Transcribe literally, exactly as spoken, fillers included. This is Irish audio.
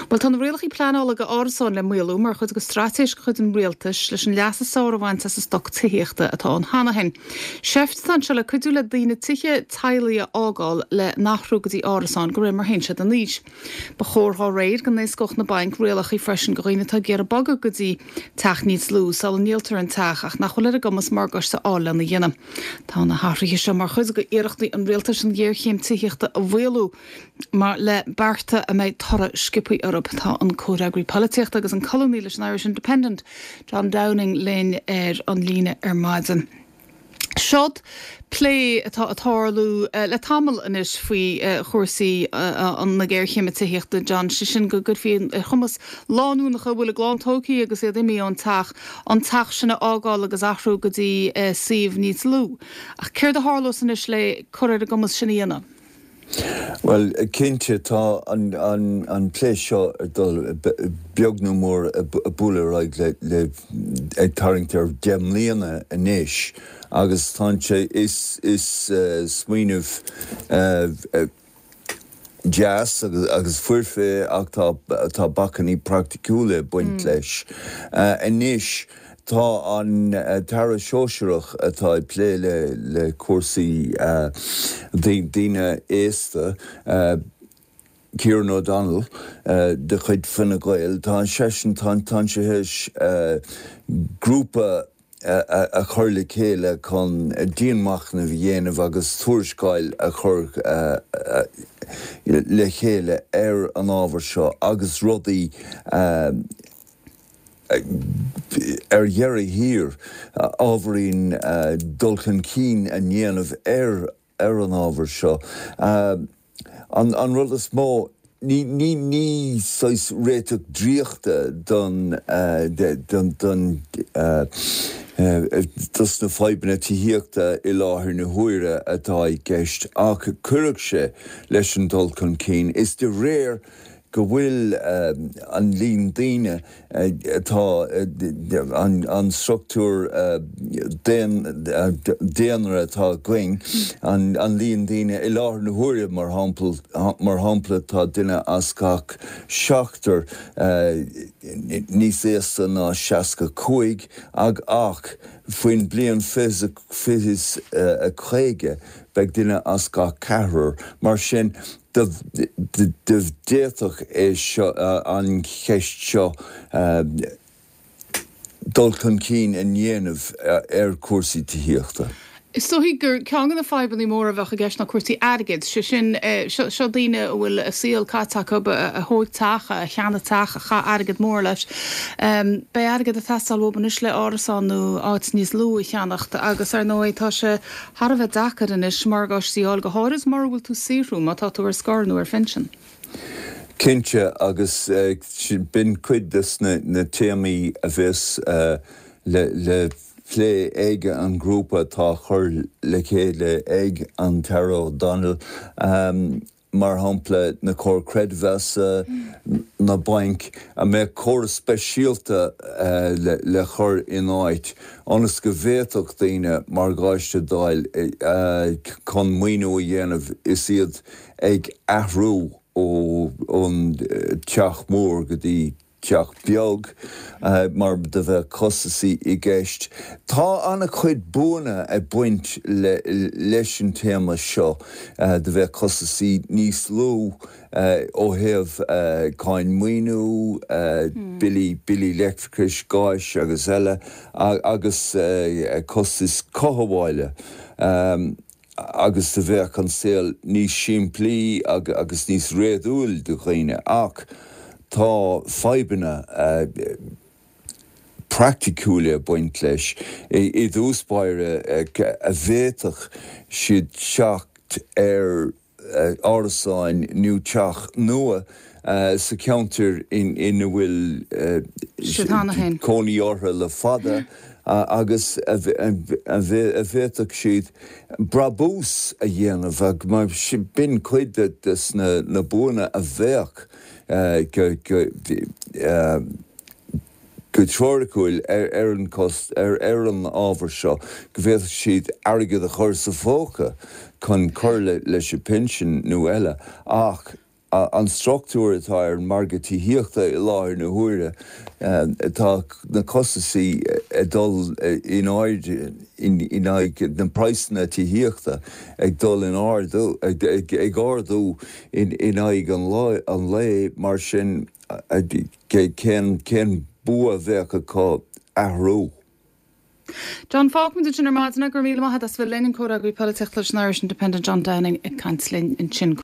Well tan réalach planála go áán le muú mar chud go stratéis chud an réaltas leis an leasa sáhhaint as sa stoc tuíochta atá an hána hen. Seft tan se le chuú le daine tuiche tailia ágáil le nachrúgadí árasán go ré mar hen se an níos. Ba chórá réid gan nééis goch na bank réalach í freisin goine tá ggéar bag gotí teach níos lú sal an níaltar an teach ach nach choile gomas margas sa ála na dhéana. Tá na háirithe se mar chud go iirechttaí an réaltas an ggéir chéim tuíochta a bhhéú mar le barta a méid thora skippaí Europa tá an córagraí políteach agus an colóní leis an Irish Independent John Downing lén ar an líne ar maidin. Seod plé atá atálú uh, le tamil inis faoi uh, chósaí uh, an na ggéir chéime tuíochta John si sin go gur fion uh, chumas láú nach bhfuil glántócaí agus é mí an teach an teach sinna ágáil agus athrú go dtí uh, siomh níos lú. Ach céir de hálós inis le choir a gomas sinna dhéanamh. Well, cinnte tá an an an plé seo dul beagnú mór a bula raig le le ag tarringtar deim líana inis agus táse is is uh, smaoinmh uh, uh, jazz agus agus fuirfé ach tá tá bacaní practicúla buint leis uh, inis tá an uh, tara seoisireach atá plé le le cuasaí uh, daoine éasta uh, Kieran O'Donnell uh, de chuid finna gail tá an sesin tá tá se héis uh, grúpa uh, a, a chur le chéile chun uh, díonmachna bhí dhéanamh agus tuairiscáil a chur uh, uh, le chéile ar an ábhar seo agus rudaí uh, ar dhearra hir uh, ábharín uh, dulcan cín a dhéanamh ar ar an ábhar seo. Uh, an an rud is mó ní ní ní sois réiteach dríochta don uh, don don uh, uh, dus na faibanna tííochta i láthair na huaire atá ag gceist ach cuireadh sé leis an dulcan cín. Is de réir go bhfuil um, an líon daoine uh, atá uh, an, an struchtúr uh, déanra atá going an, an líon daoine i láthair na huaire mar hampla mar hampla tá duine as gach seachtar uh, níos éasta ná seasca cuaig ag ach faoin bliain fis uh, a chréige beag duine as gach ceathair mar sin de de de déach é seo an cheist seo dulcan cín a dhéanamh ar cuasaí tííochta. Is so hí gur ceangan na fáibanní mór a bheith a gceist na cuasaí airgid se sin seo daoine bhfuil a síl cáteach a thóg tacha a cheanna tacha cha airgid mór leis. Um, Ba airgid a festal oban is le árasánú áit níos lú i cheannacht agus ar nóid tá se Harbh dachar in is mar gáis síáil go háras mar bhfuil tú síhrú má tá tú ar scarnú ar finsin. Cinnte agus uh, bin cuidas na, na téamaí a bheits uh, le, le plé éige an grúpa tá chur le chéile ag an Tara O'Donnell um, mar hampla na cór credvesa mm. na bank a mé cór speisialta uh, le, le chur in áit anas go bhéadach daoine mar gáiste dáil uh, chun muoinú a dhéanamh is iad ag athrú ó ón uh, teach mór go dtí teach beag uh, mar de bheith cosaí i gceist. Tá anna chuid buna a buint le, leis an téama seo uh, de bheith cosaí níos lú uh, ó thaobh uh, cáin muoinú uh, hmm. Billy Billy Lecfris gáis agus eile agus uh, cosas cothbháile. Um, agus de bheith an saoil níos siimplí ag, agus níos réadúil do dhaoine ach tá faibanna uh, practicúla buint leis i, i dúspáire uh, a bhéadach siad seacht ar uh, árasáin nniu teach nua uh, sa ceantar in ina bhfuil uh, cónaí ortha le fada Uh, agus a bhéadach siad brabús a dhéanamh ag mar si bin cuide na, na buna a bheach uh, go go uh, go teoracúil ar ar an cost ar ar an ábhar seo go bhéadach siad airgid a chur sa fóca chun chur le leis a pension nó eile ach an structúr atá ar margatí hiochta i láir na huaire atá na cosaí a dul in áid in aig na praisna tí hiochta ag dul in ardú ag ardú in aig an lé mar sin cén bua bheith aá ahrú. John Falkman de General Madna gur míle maithe as bfuil lenin córa go political Irish Independent John Downing ag cancelling in sin